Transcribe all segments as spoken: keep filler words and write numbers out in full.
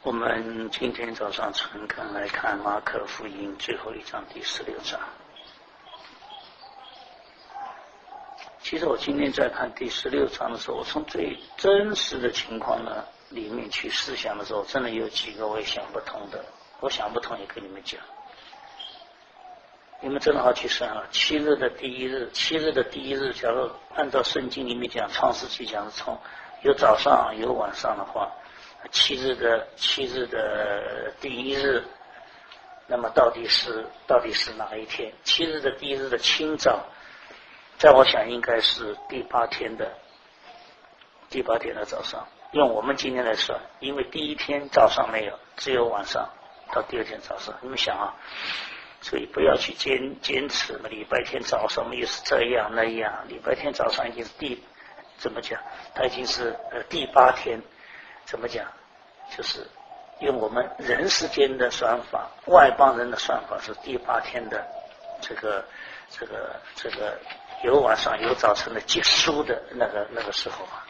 我们今天早上诚恳来看马可福音最后一章第十六章。其实我今天在看第十六章的时候，我从最真实的情况呢里面去思想的时候，真的有几个我也想不通的，我想不通也跟你们讲。你们真的好去算啊！七日的第一日，七日的第一日，假如按照圣经里面讲，创世纪讲从有早上有晚上的话，七日的七日的第一日，那么到底是到底是哪一天？七日的第一日的清早，在我想应该是第八天的第八天的早上。用我们今天来算，因为第一天早上没有，只有晚上到第二天早上。你们想啊，所以不要去坚坚持嘛。礼拜天早上又是这样那样，礼拜天早上已经是第怎么讲？它已经是呃第八天。怎么讲？就是用我们人世间的算法，外邦人的算法是第八天的这个这个这个有晚上有早晨的结束的那个那个时候啊，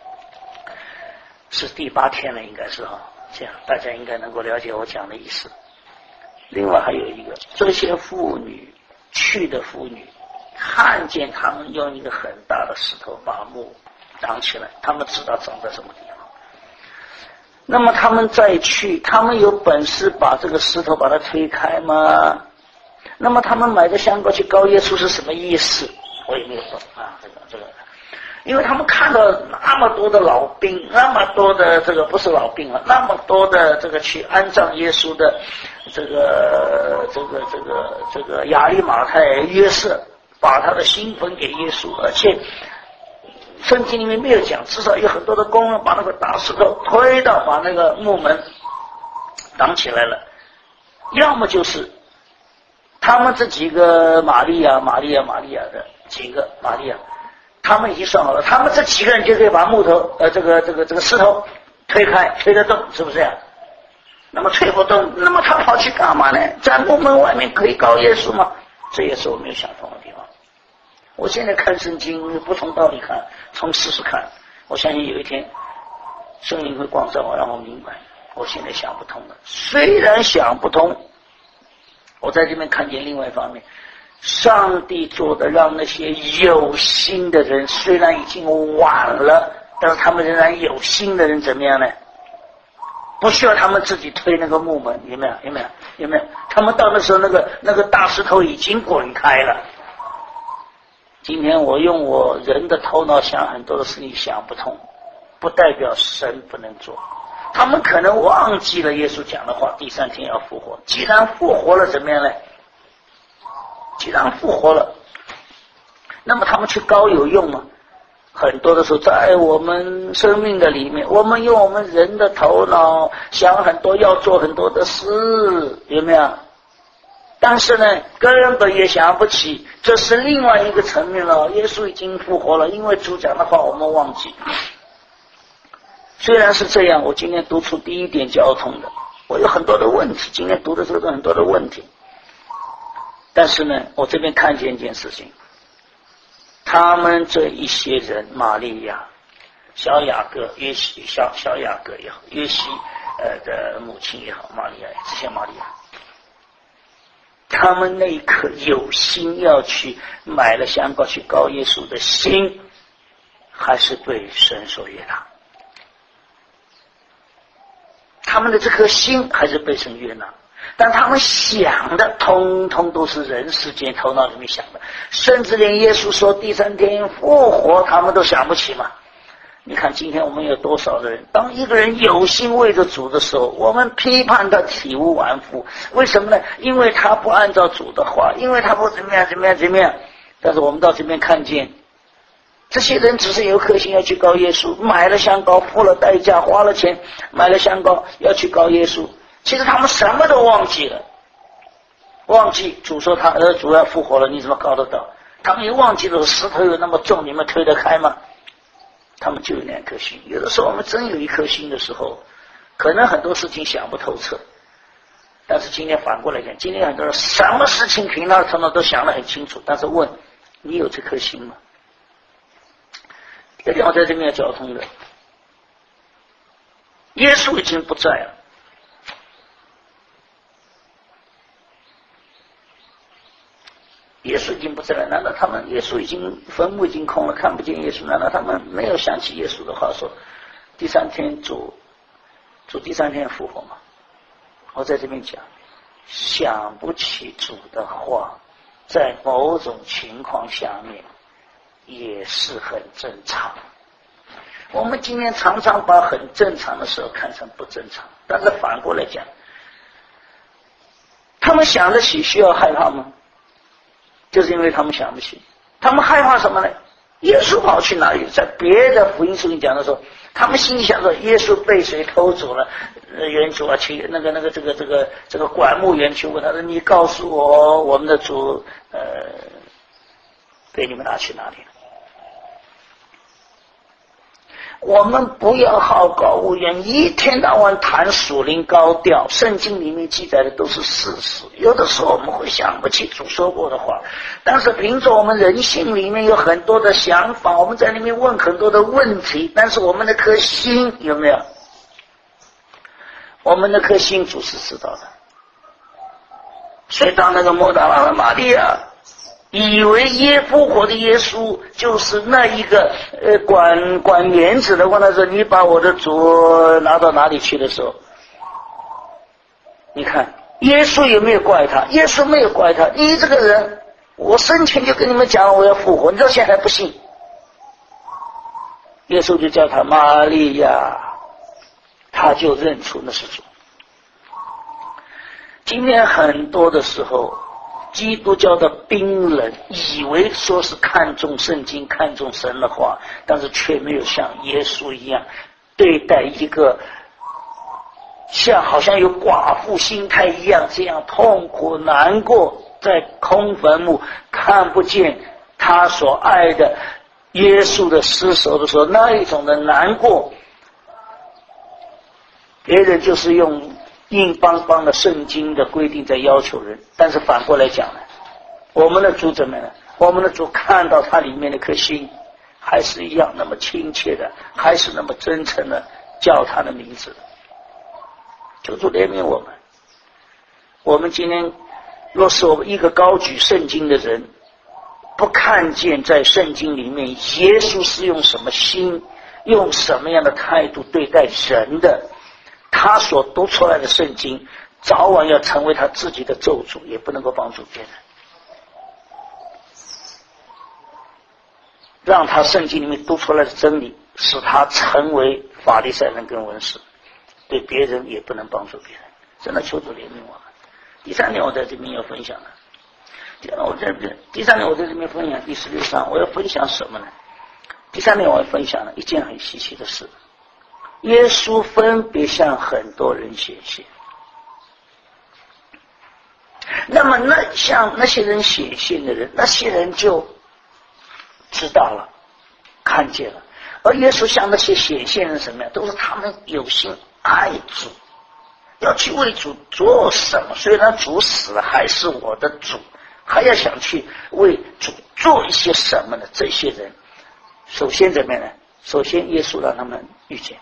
是第八天了，应该是哈。这样大家应该能够了解我讲的意思。另外还有一个，这些妇女去的妇女看见他们用一个很大的石头把墓挡起来，他们知道长在什么地方。那么他们再去，他们有本事把这个石头把它推开吗？那么他们买的香膏去膏耶稣是什么意思？我也没有懂啊，这个这个，因为他们看到那么多的老兵，那么多的这个不是老兵啊，那么多的这个去安葬耶稣的这个这个这个这个亚利马太约瑟，把他的新坟给耶稣，而且圣经里面没有讲，至少有很多的工人把那个大石头推到把那个木门挡起来了。要么就是他们这几个玛利亚玛利亚玛利亚的几个玛利亚，他们已经算好了，他们这几个人就可以把木头呃这个这个这个石头推开，推得动，是不是呀？那么推不动，那么他跑去干嘛呢？在木门外面可以告耶稣吗？这也是我没有想通的地方。我现在看圣经不从道理看，从事实看，我相信有一天圣灵会光照我，让我明白。我现在想不通了，虽然想不通，我在这边看见另外一方面，上帝做的让那些有心的人，虽然已经晚了，但是他们仍然有心的人怎么样呢？不需要他们自己推那个木门，有没有？有没有？有没有？他们到那时候那个那个大石头已经滚开了。今天我用我人的头脑想很多的事情想不通，不代表神不能做。他们可能忘记了耶稣讲的话，第三天要复活。既然复活了，怎么样呢？既然复活了，那么他们去膏有用吗？很多的时候在我们生命的里面，我们用我们人的头脑想很多，要做很多的事，有没有？但是呢，根本也想不起，这是另外一个层面了。耶稣已经复活了，因为主讲的话我们忘记。虽然是这样，我今天读出第一点交通的，我有很多的问题，今天读的这个很多的问题。但是呢，我这边看见一件事情，他们这一些人，玛利亚、小雅各、约西、小小雅各也好，约西呃的母亲也好，玛利亚，这些玛利亚。他们那一颗有心要去买了香膏去膏耶稣的心，还是被神所悦纳。他们的这颗心还是被神悦纳，但他们想的通通都是人世间头脑里面想的，甚至连耶稣说第三天复活他们都想不起嘛。你看今天我们有多少的人，当一个人有心为着主的时候，我们批判他体无完肤。为什么呢？因为他不按照主的话，因为他不怎么样怎么样怎么样。但是我们到这边看见这些人只是有颗心要去告耶稣，买了香膏，付了代价，花了钱买了香膏要去告耶稣，其实他们什么都忘记了，忘记主说他呃主要复活了，你怎么告得到？他们也忘记了石头有那么重，你们推得开吗？他们就有两颗心。有的时候我们真有一颗心的时候，可能很多事情想不透彻，但是今天反过来讲，今天很多人什么事情凭他的头脑都想得很清楚，但是问你有这颗心吗？这点我在这边要交通的。耶稣已经不在了， 耶稣已经不在了，难道他们耶稣已经坟墓已经空了，看不见耶稣？难道他们没有想起耶稣的话说第三天主主第三天复活吗？我在这边讲，想不起主的话，在某种情况下面也是很正常。我们今天常常把很正常的时候看成不正常，但是反过来讲，他们想得起需要害怕吗？就是因为他们想不起。他们害怕什么呢？耶稣跑去哪里？在别的福音书里讲的时候，他们心里想说耶稣被谁偷走了，呃，园主啊，去那个那个这个这个这个管牧员去问他说，你告诉我我们的主呃被你们拿去哪里了？我们不要好高骛远，一天到晚谈属灵高调，圣经里面记载的都是事实。有的时候我们会想不起主说过的话，但是凭着我们人性里面有很多的想法，我们在里面问很多的问题，但是我们那颗心有没有？我们那颗心主是知道的。所以当那个抹大拉的玛利亚以为耶复活的耶稣就是那一个呃管管园子的，问他说你把我的主拿到哪里去的时候，你看耶稣有没有怪他？耶稣没有怪他。你这个人，我生前就跟你们讲我要复活，你到现在还不信。耶稣就叫他玛利亚，他就认出那是主。今天很多的时候基督教的冰冷，以为说是看重圣经看重神的话，但是却没有像耶稣一样对待一个像好像有寡妇心态一样这样痛苦难过，在空坟墓看不见他所爱的耶稣的尸首的时候，那一种的难过，别人就是用硬邦邦的圣经的规定在要求人，但是反过来讲呢，我们的主怎么样呢？我们的主看到他里面那颗心还是一样那么亲切的，还是那么真诚的叫他的名字。求主怜悯我们。我们今天若是我们一个高举圣经的人，不看见在圣经里面耶稣是用什么心用什么样的态度对待人的，他所读出来的圣经早晚要成为他自己的咒诅，也不能够帮助别人。让他圣经里面读出来的真理使他成为法利赛人跟文士，对别人也不能帮助别人。真的求主怜悯我们。第三点我在这边要分享了，第二我在这边第三点我在这边分享第十六章，我要分享什么呢？第三点我要分享了一件很稀奇的事，耶稣分别向很多人显现。那么那向那些人显现的人，那些人就知道了看见了，而耶稣向那些显现人什么呀？都是他们有心爱主，要去为主做什么，虽然主死了还是我的主，还要想去为主做一些什么呢？这些人首先怎么样呢？首先耶稣让他们遇见，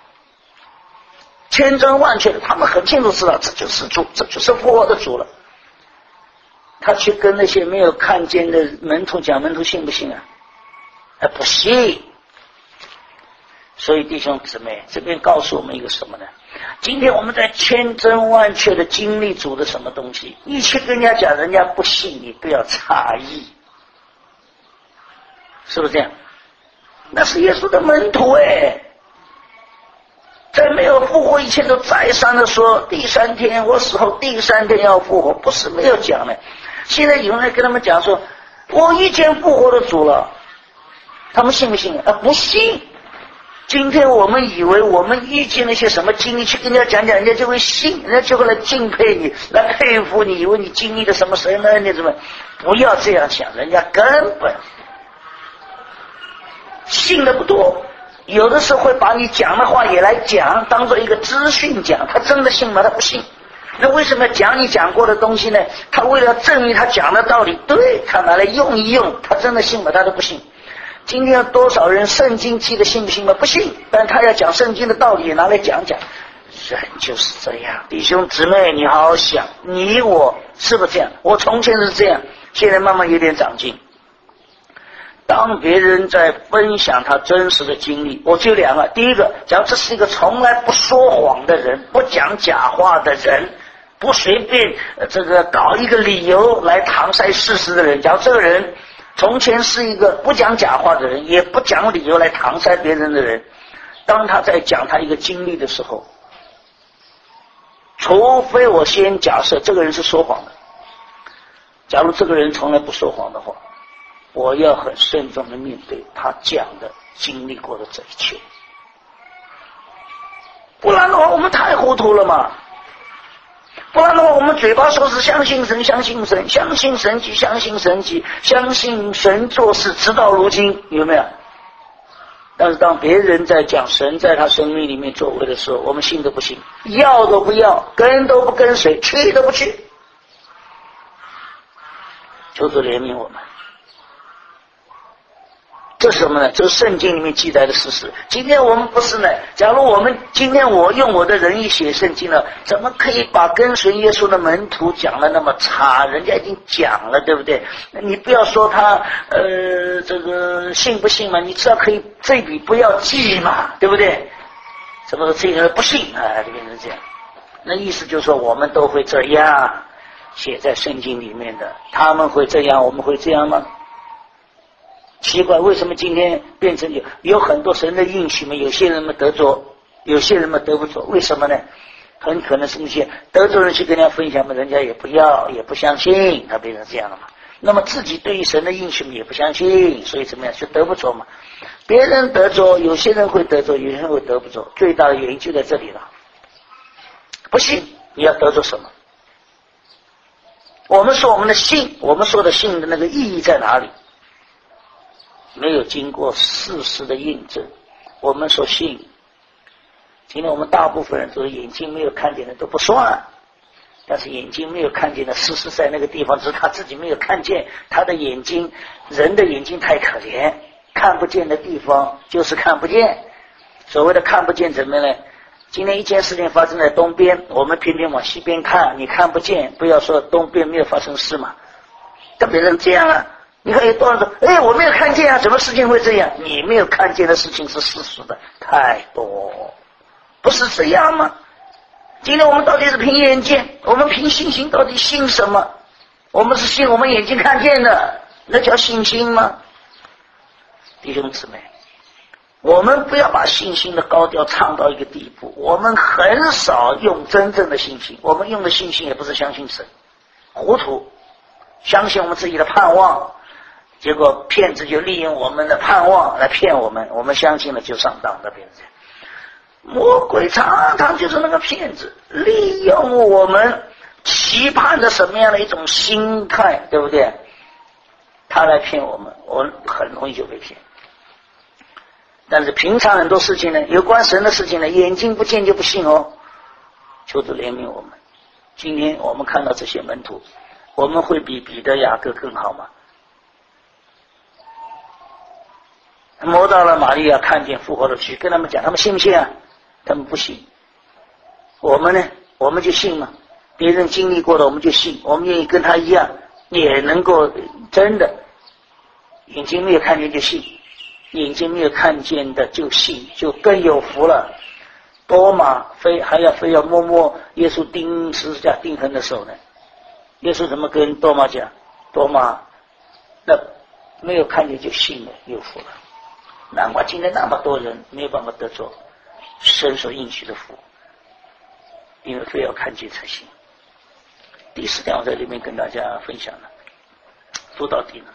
千真万确的，他们很清楚知道这就是主，这就是复活的主了。他去跟那些没有看见的门徒讲，门徒信不信啊？啊，不信。所以弟兄姊妹，这边告诉我们一个什么呢？今天我们在千真万确的经历主的什么东西，你去跟人家讲，人家不信，你不要诧异，是不是这样？那是耶稣的门徒哎，在没有复活以前都再三的说第三天我死后第三天要复活，不是没有讲的。现在有人跟他们讲说我遇见复活的主了，他们信不信啊？不信。今天我们以为我们遇见了些什么经历，去跟人家讲讲，人家就会信，人家就会来敬佩你，来佩服你，以为你经历了什么神呢？你怎么不要这样想，人家根本信的不多，有的时候会把你讲的话也来讲，当做一个资讯讲，他真的信吗？他不信。那为什么讲你讲过的东西呢？他为了证明他讲的道理对，他拿来用一用，他真的信吗？他都不信。今天有多少人圣经记得信不信吗？不信，但他要讲圣经的道理也拿来讲讲。人就是这样，弟兄姊妹，你好好想，你我是不是这样？我从前是这样， 现在慢慢有点长进。当别人在分享他真实的经历，我就两个，第一个，假如这是一个从来不说谎的人，不讲假话的人，不随便、呃、这个搞一个理由来搪塞事实的人，假如这个人从前是一个不讲假话的人，也不讲理由来搪塞别人的人，当他在讲他一个经历的时候，除非我先假设这个人是说谎的，假如这个人从来不说谎的话，我要很慎重的面对他讲的经历过的这一切，不然的话我们太糊涂了嘛。不然的话我们嘴巴说是相信神相信神相信神迹相信神迹相信神做事直到如今，有没有？但是当别人在讲神在他生命里面作为的时候，我们信都不信，要都不要，跟都不跟随，去都不去。求主怜悯我们。这是什么呢？这是圣经里面记载的事实。今天我们不是呢，假如我们今天我用我的仁义写圣经了，怎么可以把跟随耶稣的门徒讲的那么差？人家已经讲了，对不对？你不要说他呃这个信不信嘛，你只要可以这笔不要记嘛，对不对？怎么这个不信啊，就变成这样。那意思就是说我们都会这样，写在圣经里面的，他们会这样，我们会这样吗？奇怪，为什么今天变成有有很多神的应许嘛？有些人们得着，有些人们得不着，为什么呢？很可能是那些得着人去跟人家分享嘛，人家也不要，也不相信，他变成这样了嘛。那么自己对于神的应许也不相信，所以怎么样就得不着嘛？别人得着，有些人会得着，有些人会得不着，最大的原因就在这里了。不信，你要得着什么？我们说我们的信，我们说的信的那个意义在哪里？没有经过事实的印证，我们说信。今天我们大部分人都是眼睛没有看见的都不算，但是眼睛没有看见的事实在那个地方，只是他自己没有看见。他的眼睛，人的眼睛太可怜，看不见的地方就是看不见。所谓的看不见怎么呢？今天一件事情发生在东边，我们偏偏往西边看，你看不见，不要说东边没有发生事嘛，跟别人这样啊。你看有多少人说，哎，我没有看见啊，什么事情会这样？你没有看见的事情是事实的太多，不是这样吗？今天我们到底是凭眼见，我们凭信心到底信什么？我们是信我们眼睛看见的，那叫信心吗？弟兄姊妹，我们不要把信心的高调唱到一个地步，我们很少用真正的信心，我们用的信心也不是相信神，糊涂，相信我们自己的盼望，结果骗子就利用我们的盼望来骗我们，我们相信了就上当的，变成魔鬼常常就是那个骗子，利用我们期盼着什么样的一种心态，对不对？他来骗我们，我很容易就被骗。但是平常很多事情呢，有关神的事情呢，眼睛不见就不信哦。求主怜悯我们。今天我们看到这些门徒，我们会比彼得雅各更好吗？摸到了玛利亚看见复活的去跟他们讲，他们信不信啊？他们不信。我们呢，我们就信嘛，别人经历过的我们就信，我们愿意跟他一样，也能够真的眼睛没有看见就信，眼睛没有看见的就信，就更有福了。多马非还要非要摸摸耶稣钉十字架钉痕的手呢，耶稣怎么跟多马讲？多马那没有看见就信了，有福了。难怪今天那么多人没有办法得着神所应许的福，因为非要看见才行。第四点我在里面跟大家分享了，说到底呢，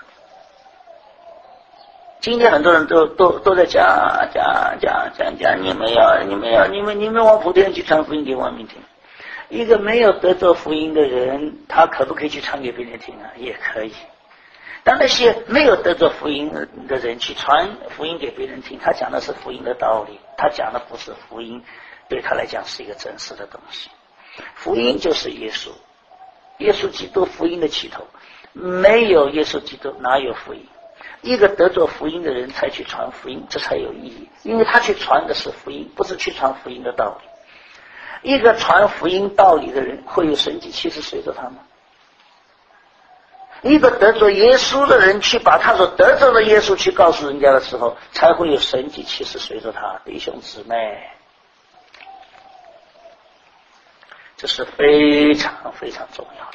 今天很多人都都都在讲讲讲讲讲，你们要你们要你们你们往普天去传福音给万民听。一个没有得着福音的人，他可不可以去传给别人听啊？也可以。当那些没有得着福音的人去传福音给别人听，他讲的是福音的道理，他讲的不是福音，对他来讲是一个真实的东西。福音就是耶稣，耶稣基督福音的起头，没有耶稣基督哪有福音？一个得着福音的人才去传福音，这才有意义，因为他去传的是福音，不是去传福音的道理。一个传福音道理的人会有神迹奇事随着他吗？ 一个得着耶稣的人去把他所得着的耶稣去告诉人家的时候，才会有神迹奇事随着他。弟兄姊妹，这是非常非常重要的。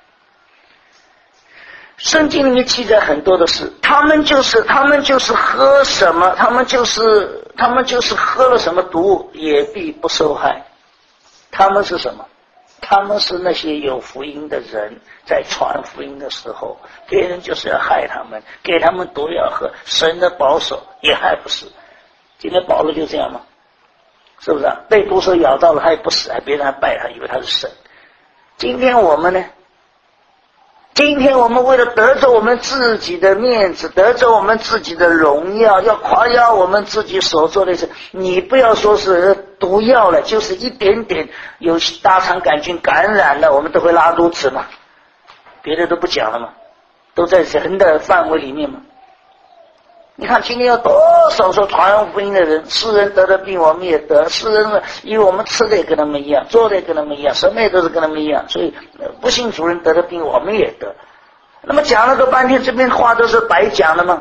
圣经里面记载很多的事，他们就是他们就是喝什么，他们就是他们就是喝了什么毒也必不受害。他们是什么？他们是那些有福音的人，在传福音的时候，别人就是要害他们，给他们毒药喝，神的保守也害不死。今天保罗就这样吗？是不是啊？被毒蛇咬到了，他也不死，还别人还拜他，以为他是神。今天我们呢？今天我们为了得着我们自己的面子，得着我们自己的荣耀，要夸耀我们自己所做的事，你不要说是毒药了，就是一点点有大肠杆菌感染了，我们都会拉肚子嘛，别的都不讲了嘛，都在人的范围里面嘛。你看今天有多少说传福音的人，世人得的病我们也得，世人因为我们吃的也跟他们一样，做的也跟他们一样，什么也都是跟他们一样，所以不信主人得的病我们也得。那么讲了个半天，这边话都是白讲的吗？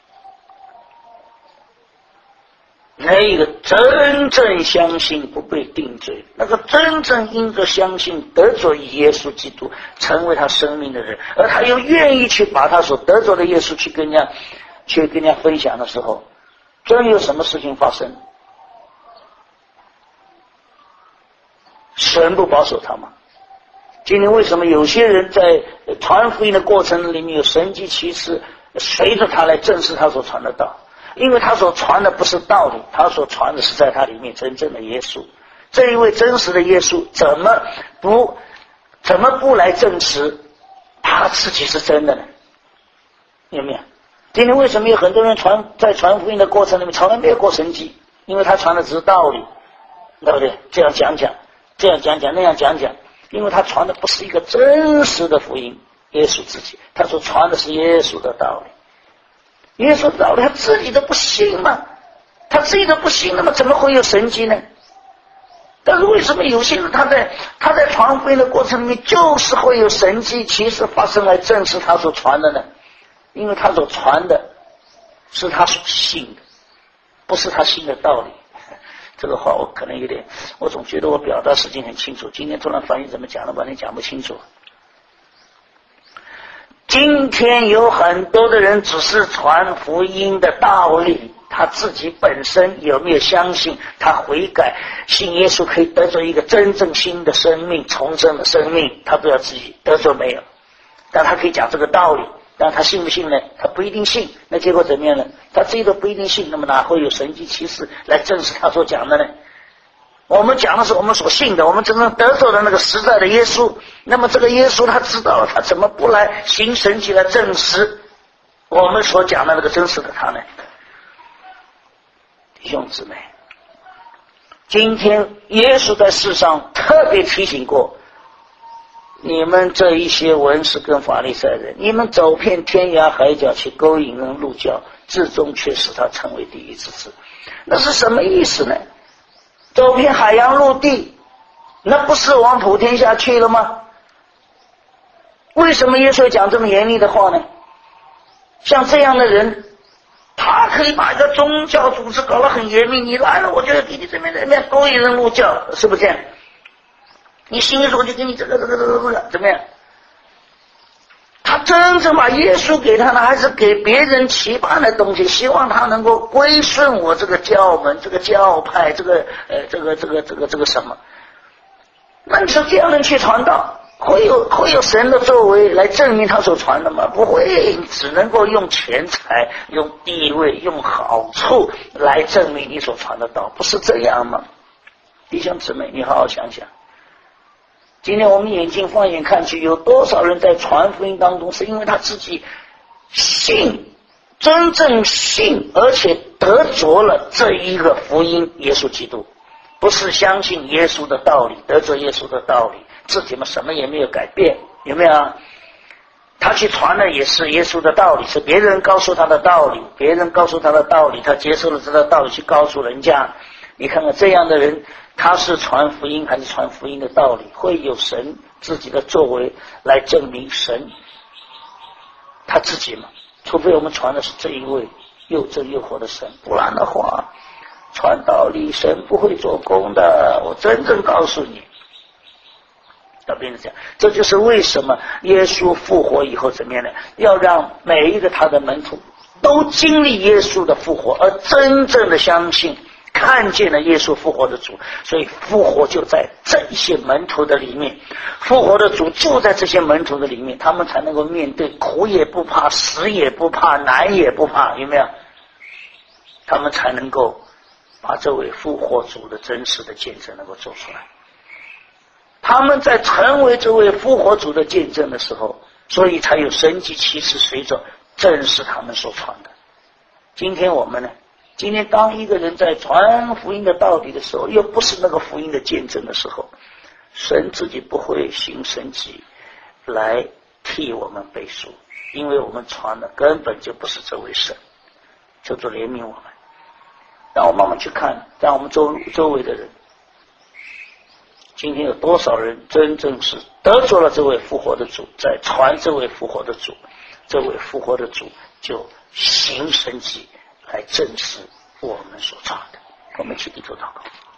那个真正相信不被定罪，那个真正因着相信得着耶稣基督成为他生命的人，而他又愿意去把他所得着的耶稣去跟人家去跟人家分享的时候，真有什么事情发生？神不保守他吗？今天为什么有些人在传福音的过程里面有神迹奇事随着他来证实他所传的道？因为他所传的不是道理，他所传的是在他里面真正的耶稣。这一位真实的耶稣怎么不怎么不来证实他自己是真的呢？有没有？今天为什么有很多人传在传福音的过程里面从来没有过神迹？因为他传的只是道理，对不对？这样讲讲，这样讲讲，那样讲讲，因为他传的不是一个真实的福音，耶稣自己，他所传的是耶稣的道理。耶稣的道理他自己都不信嘛，他自己都不信，那么怎么会有神迹呢？但是为什么有些人他在他在传福音的过程里面就是会有神迹其实发生来证实他所传的呢？因为他所传的是他所信的，不是他信的道理。这个话我可能有点，我总觉得我表达事情很清楚，今天突然发现怎么讲了半天讲不清楚。今天有很多的人只是传福音的道理，他自己本身有没有相信他悔改信耶稣可以得着一个真正新的生命重生的生命，他不知道自己得着没有，但他可以讲这个道理，但他信不信呢？他不一定信，那结果怎么样呢？他自己都不一定信，那么哪会有神迹奇事来证实他所讲的呢？我们讲的是我们所信的，我们真正得着的那个实在的耶稣，那么这个耶稣他知道了，他怎么不来行神迹来证实我们所讲的那个真实的他呢？弟兄姊妹，今天耶稣在世上特别提醒过你们这一些文士跟法利赛人，你们走遍天涯海角去勾引人入教，至终却使他成为地狱之子。那是什么意思呢？走遍海洋陆地，那不是往普天下去了吗？为什么耶稣讲这么严厉的话呢？像这样的人，他可以把一个宗教组织搞得很严密，你来了我就给你这边这边勾引人入教，是不是这样？你信耶稣就给你这个这个这个这个怎么样？他真正把耶稣给他呢，还是给别人期盼的东西，希望他能够归顺我这个教门、这个教派、这个呃这个这个这个这个什么？那你说这样人去传道，会有会有神的作为来证明他所传的吗？不会，只能够用钱财、用地位、用好处来证明你所传的道，不是这样吗？弟兄姊妹，你好好想想。今天我们眼睛放眼看去，有多少人在传福音当中是因为他自己信，真正信，而且得着了这一个福音耶稣基督，不是相信耶稣的道理，得着耶稣的道理，自己嘛什么也没有改变，有没有啊？他去传的也是耶稣的道理，是别人告诉他的道理，别人告诉他的道理，他接受了这个道理去告诉人家。你看看这样的人，他是传福音还是传福音的道理？会有神自己的作为来证明神他自己嘛，除非我们传的是这一位又真又活的神，不然的话传道理神不会做工的，我真正告诉你。要变成这样，这就是为什么耶稣复活以后怎么样呢？要让每一个他的门徒都经历耶稣的复活，而真正的相信看见了耶稣复活的主，所以复活就在这些门徒的里面，复活的主就在这些门徒的里面，他们才能够面对苦也不怕，死也不怕，难也不怕，有没有？他们才能够把这位复活主的真实的见证能够做出来。他们在成为这位复活主的见证的时候，所以才有神迹奇事随着正是他们所传的。今天我们呢，今天当一个人在传福音的道理的时候，又不是那个福音的见证的时候，神自己不会行神迹来替我们背书，因为我们传的根本就不是这位神。求主怜悯我们，让我们慢慢去看，让我们周周围的人，今天有多少人真正是得着了这位复活的主，在传这位复活的主，这位复活的主就行神迹来证实我们所传的。我们一起低头祷告。